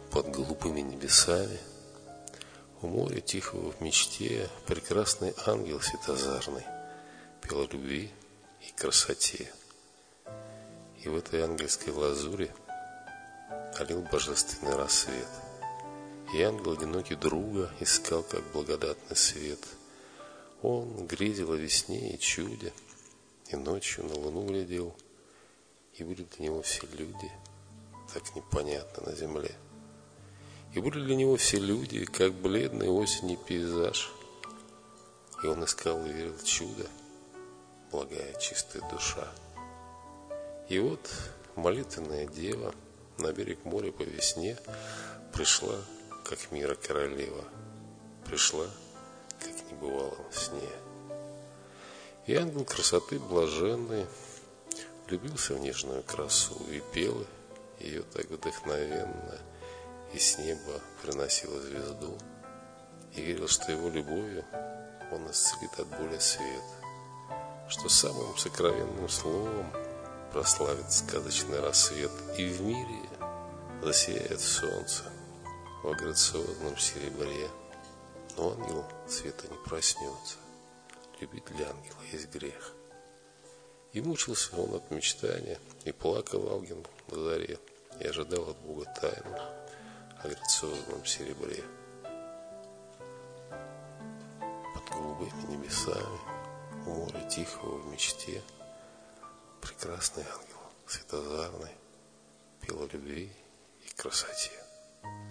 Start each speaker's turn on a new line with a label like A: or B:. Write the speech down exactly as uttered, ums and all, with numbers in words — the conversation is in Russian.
A: Под голубыми небесами, у моря тихого в мечте, прекрасный ангел светозарный пел о любви и красоте. И в этой ангельской лазури олил божественный рассвет. И ангел одинокий друга искал, как благодатный свет. Он грезил о весне и чуде, и ночью на луну глядел, и были для него все люди так непонятны на земле. И были для него все люди, как бледный осенний пейзаж. И он искал и верил в чудо, благая чистая душа. И вот молитвенная дева на берег моря по весне пришла, как мира королева, пришла, как не бывало в сне. И ангел красоты блаженный влюбился в нежную красу и пел ее так вдохновенно, и с неба приносил звезду, и верил, что его любовью он исцелит от боли свет, что самым сокровенным словом прославит сказочный рассвет, и в мире засияет солнце во грациозном серебре. Но ангел света не проснется, любить для ангела есть грех. И мучился он от мечтания, и плакал ангел на заре, и ожидал от Бога тайну о грациозном серебре. Под голубыми небесами, у моря тихого в мечте, прекрасный ангел светозарный пел о любви и красоте.